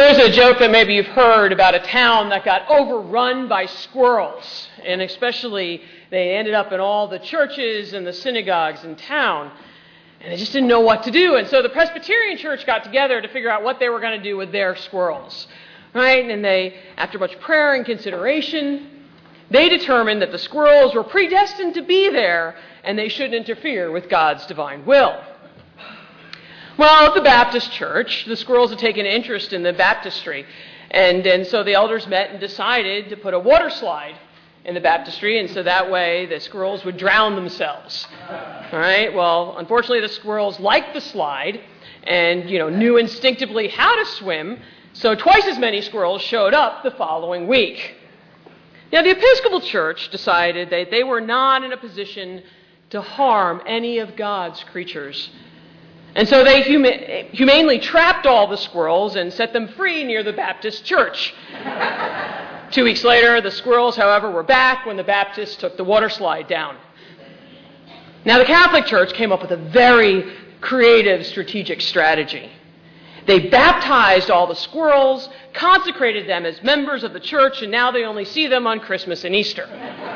There's a joke that maybe you've heard about a town that got overrun by squirrels, and especially they ended up in all the churches and the synagogues in town, and they just didn't know what to do. And so the Presbyterian Church got together to figure out what they were going to do with their squirrels, right? And they, after much prayer and consideration, they determined that the squirrels were predestined to be there, and they shouldn't interfere with God's divine will. Well, at the Baptist church, the squirrels had taken interest in the baptistry. And so the elders met and decided to put a water slide in the baptistry, and so that way the squirrels would drown themselves. All right? Well, unfortunately, the squirrels liked the slide and, knew instinctively how to swim, so twice as many squirrels showed up the following week. Now, the Episcopal Church decided that they were not in a position to harm any of God's creatures. And so they humanely trapped all the squirrels and set them free near the Baptist church. 2 weeks later, the squirrels, however, were back when the Baptists took the water slide down. Now, the Catholic Church came up with a very creative strategic strategy. They baptized all the squirrels, consecrated them as members of the church, and now they only see them on Christmas and Easter.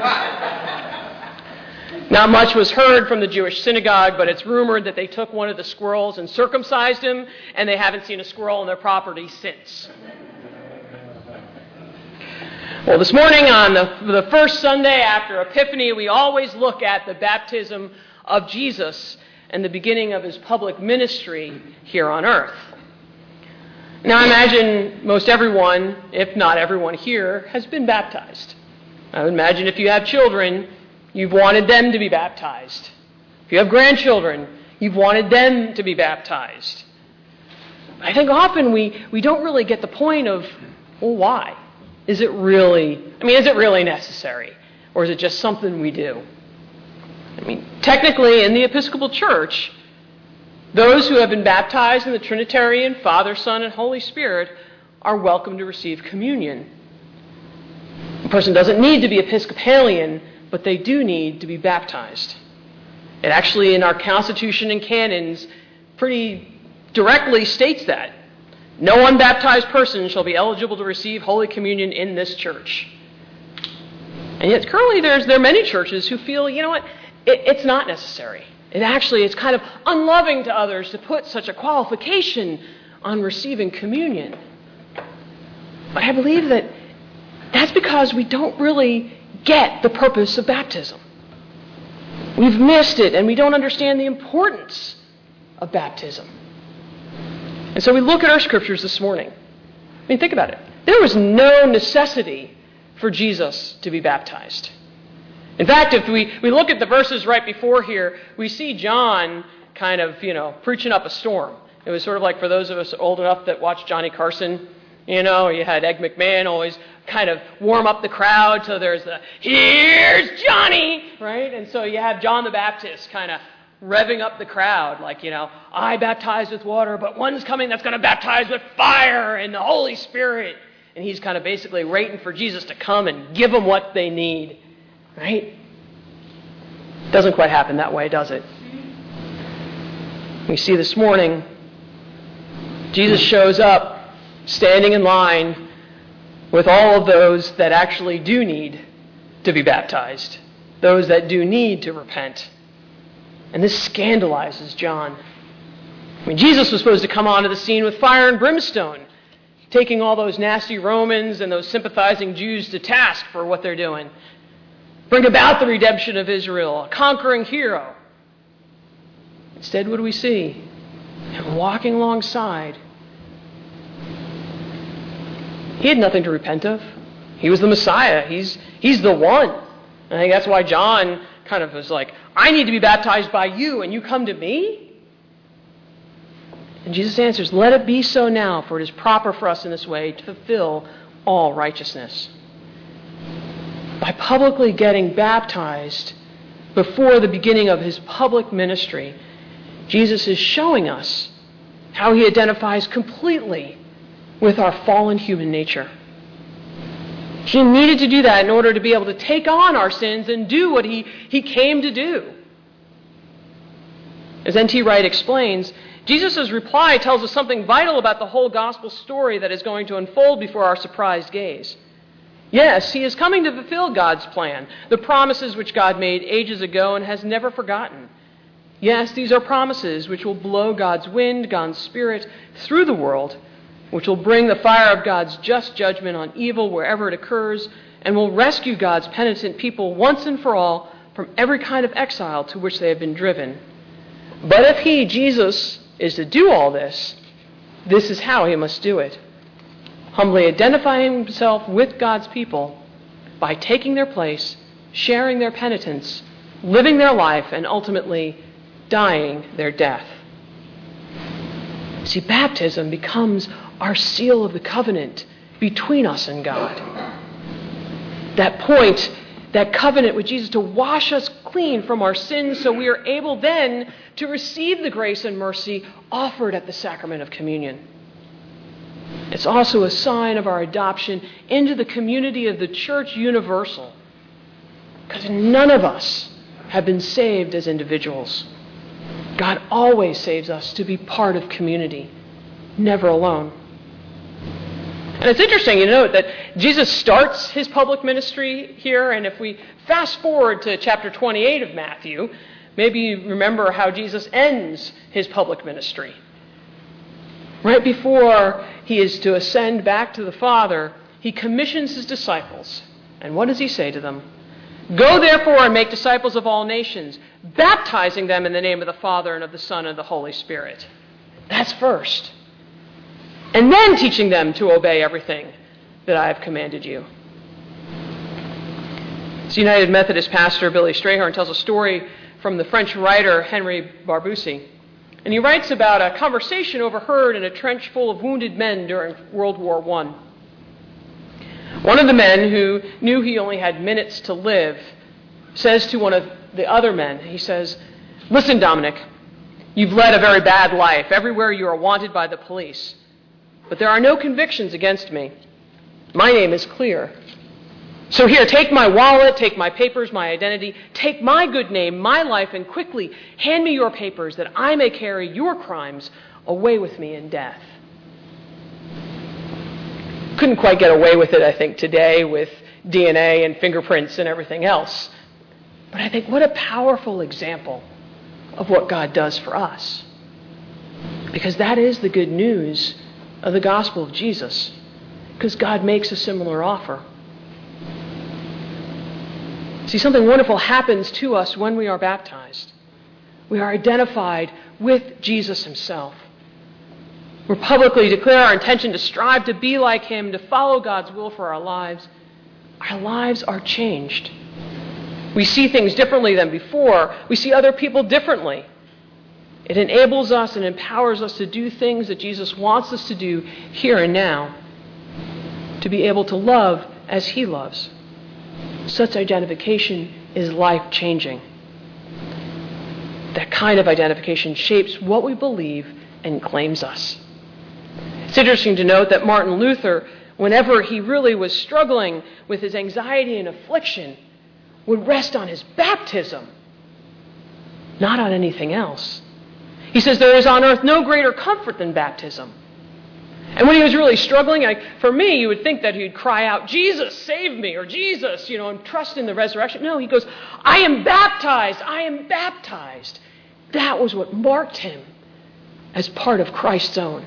Not much was heard from the Jewish synagogue, but it's rumored that they took one of the squirrels and circumcised him, and they haven't seen a squirrel on their property since. Well, this morning on the first Sunday after Epiphany, we always look at the baptism of Jesus and the beginning of his public ministry here on earth. Now, I imagine most everyone, if not everyone here, has been baptized. I would imagine if you have children, you've wanted them to be baptized. If you have grandchildren, you've wanted them to be baptized. I think often we don't really get the point of, well, why? Is it really necessary? Or is it just something we do? Technically, in the Episcopal Church, those who have been baptized in the Trinitarian Father, Son, and Holy Spirit are welcome to receive communion. A person doesn't need to be Episcopalian, but they do need to be baptized. It actually, in our Constitution and canons, pretty directly states that. No unbaptized person shall be eligible to receive Holy Communion in this church. And yet, currently, there are many churches who feel, it's not necessary. It's kind of unloving to others to put such a qualification on receiving communion. But I believe that's because we don't really get the purpose of baptism. We've missed it, and we don't understand the importance of baptism. And so we look at our scriptures this morning. Think about it. There was no necessity for Jesus to be baptized. In fact, if we look at the verses right before here, we see John kind of, preaching up a storm. It was sort of like for those of us old enough that watched Johnny Carson, you had Ed McMahon always kind of warm up the crowd, so there's here's Johnny, right? And so you have John the Baptist kind of revving up the crowd, like, I baptize with water, but one's coming that's going to baptize with fire and the Holy Spirit. And he's kind of basically waiting for Jesus to come and give them what they need. Right? Doesn't quite happen that way, does it? We see this morning, Jesus shows up standing in line with all of those that actually do need to be baptized, those that do need to repent. And this scandalizes John. Jesus was supposed to come onto the scene with fire and brimstone, taking all those nasty Romans and those sympathizing Jews to task for what they're doing. Bring about the redemption of Israel, a conquering hero. Instead, what do we see? Him walking alongside. He had nothing to repent of. He was the Messiah. He's the one. And I think that's why John kind of was like, I need to be baptized by you, and you come to me? And Jesus answers, let it be so now, for it is proper for us in this way to fulfill all righteousness. By publicly getting baptized before the beginning of his public ministry, Jesus is showing us how he identifies completely with our fallen human nature. He needed to do that in order to be able to take on our sins and do what he came to do. As N.T. Wright explains, Jesus' reply tells us something vital about the whole gospel story that is going to unfold before our surprised gaze. Yes, he is coming to fulfill God's plan, the promises which God made ages ago and has never forgotten. Yes, these are promises which will blow God's wind, God's Spirit, through the world, which will bring the fire of God's just judgment on evil wherever it occurs, and will rescue God's penitent people once and for all from every kind of exile to which they have been driven. But if he, Jesus, is to do all this, this is how he must do it. Humbly identifying himself with God's people by taking their place, sharing their penitence, living their life, and ultimately dying their death. See, baptism becomes our seal of the covenant between us and God. That point, that covenant with Jesus to wash us clean from our sins so we are able then to receive the grace and mercy offered at the sacrament of communion. It's also a sign of our adoption into the community of the Church Universal, because none of us have been saved as individuals. God always saves us to be part of community, never alone. And it's interesting, you note that Jesus starts his public ministry here, and if we fast forward to chapter 28 of Matthew, maybe you remember how Jesus ends his public ministry. Right before he is to ascend back to the Father, he commissions his disciples. And what does he say to them? Go therefore and make disciples of all nations, baptizing them in the name of the Father and of the Son and of the Holy Spirit. That's first. And then teaching them to obey everything that I have commanded you. This United Methodist pastor, Billy Strayhorn, tells a story from the French writer Henri Barbusse. And he writes about a conversation overheard in a trench full of wounded men during World War I. One of the men, who knew he only had minutes to live, says to one of the other men, he says, "Listen, Dominic, you've led a very bad life. Everywhere you are wanted by the police. But there are no convictions against me. My name is clear. So here, take my wallet, take my papers, my identity, take my good name, my life, and quickly hand me your papers that I may carry your crimes away with me in death." Couldn't quite get away with it, I think, today with DNA and fingerprints and everything else. But I think what a powerful example of what God does for us. Because that is the good news of the gospel of Jesus. Because God makes a similar offer. See, something wonderful happens to us when we are baptized. We are identified with Jesus himself. We publicly declare our intention to strive to be like him, to follow God's will for our lives. Our lives are changed. We see things differently than before. We see other people differently. It enables us and empowers us to do things that Jesus wants us to do here and now, to be able to love as he loves. Such identification is life-changing. That kind of identification shapes what we believe and claims us. It's interesting to note that Martin Luther, whenever he really was struggling with his anxiety and affliction, would rest on his baptism, not on anything else. He says there is on earth no greater comfort than baptism. And when he was really struggling, for me, you would think that he'd cry out, "Jesus, save me," or "Jesus," and trust in the resurrection. No, he goes, "I am baptized, I am baptized." That was what marked him as part of Christ's own.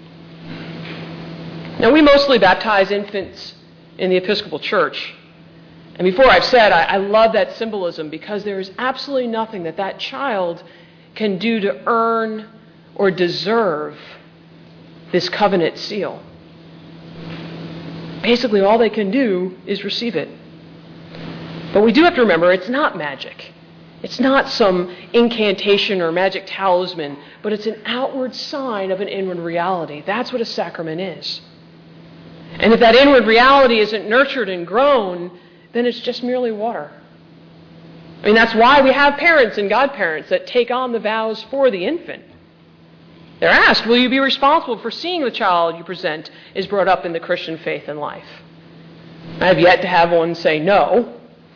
Now, we mostly baptize infants in the Episcopal Church. And before I've said, I love that symbolism because there is absolutely nothing that child can do to earn or deserve this covenant seal. Basically, all they can do is receive it. But we do have to remember it's not magic. It's not some incantation or magic talisman, but it's an outward sign of an inward reality. That's what a sacrament is. And if that inward reality isn't nurtured and grown, then it's just merely water. I mean, that's why we have parents and godparents that take on the vows for the infant. They're asked, will you be responsible for seeing the child you present is brought up in the Christian faith and life? I have yet to have one say no.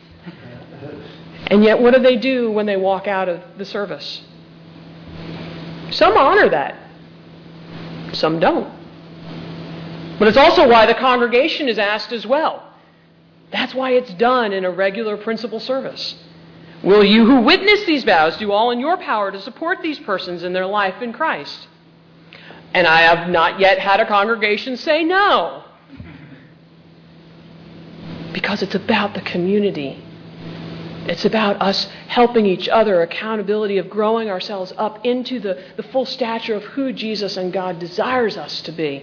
And yet, what do they do when they walk out of the service? Some honor that. Some don't. But it's also why the congregation is asked as well. That's why it's done in a regular principal service. Will you who witness these vows do all in your power to support these persons in their life in Christ? And I have not yet had a congregation say no. Because it's about the community. It's about us helping each other, accountability of growing ourselves up into the full stature of who Jesus and God desires us to be.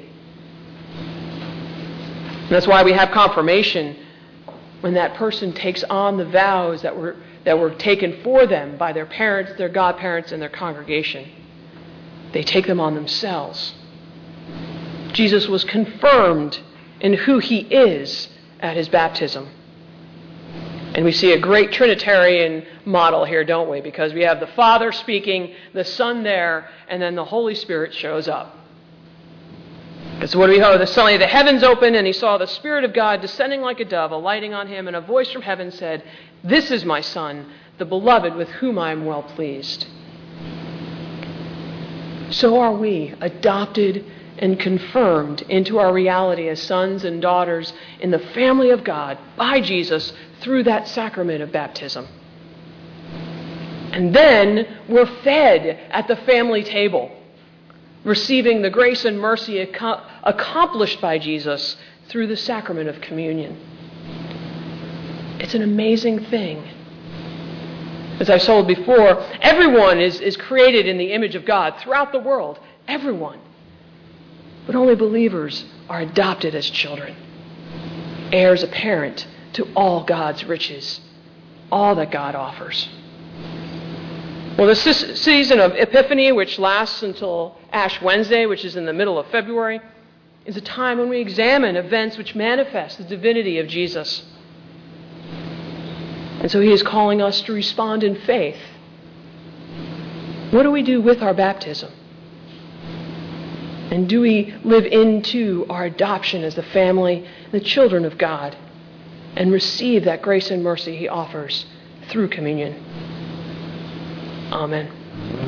And that's why we have confirmation when that person takes on the vows that were taken for them by their parents, their godparents, and their congregation. They take them on themselves. Jesus was confirmed in who he is at his baptism. And we see a great Trinitarian model here, don't we? Because we have the Father speaking, the Son there, and then the Holy Spirit shows up. Because what do we know? Suddenly the heavens opened, and he saw the Spirit of God descending like a dove, alighting on him, and a voice from heaven said, "This is my Son, the beloved, with whom I am well pleased." So are we, adopted and confirmed into our reality as sons and daughters in the family of God by Jesus through that sacrament of baptism. And then we're fed at the family table, receiving the grace and mercy accomplished by Jesus through the sacrament of communion. It's an amazing thing. As I've told before, everyone is created in the image of God throughout the world. Everyone. But only believers are adopted as children, heirs apparent to all God's riches, all that God offers. Well, this season of Epiphany, which lasts until Ash Wednesday, which is in the middle of February, is a time when we examine events which manifest the divinity of Jesus. And so he is calling us to respond in faith. What do we do with our baptism? And do we live into our adoption as the family, the children of God, and receive that grace and mercy he offers through communion? Amen.